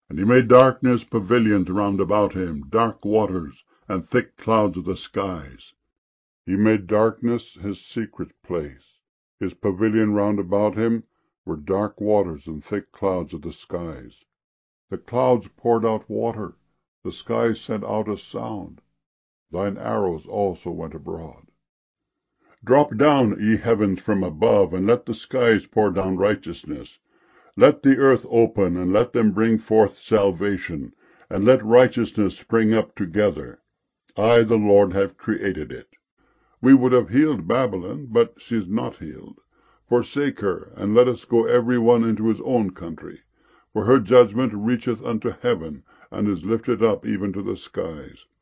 And he made darkness pavilions round about him, dark waters, and thick clouds of the skies. He made darkness his secret place. His pavilion round about him were dark waters and thick clouds of the skies. The clouds poured out water, the skies sent out a sound. Thine arrows also went abroad. Drop down, ye heavens, from above, and let the skies pour down righteousness. Let the earth open, and let them bring forth salvation, and let righteousness spring up together. I, the Lord, have created it. We would have healed Babylon, but she is not healed. Forsake her, and let us go every one into his own country. For her judgment reacheth unto heaven, and is lifted up even to the skies.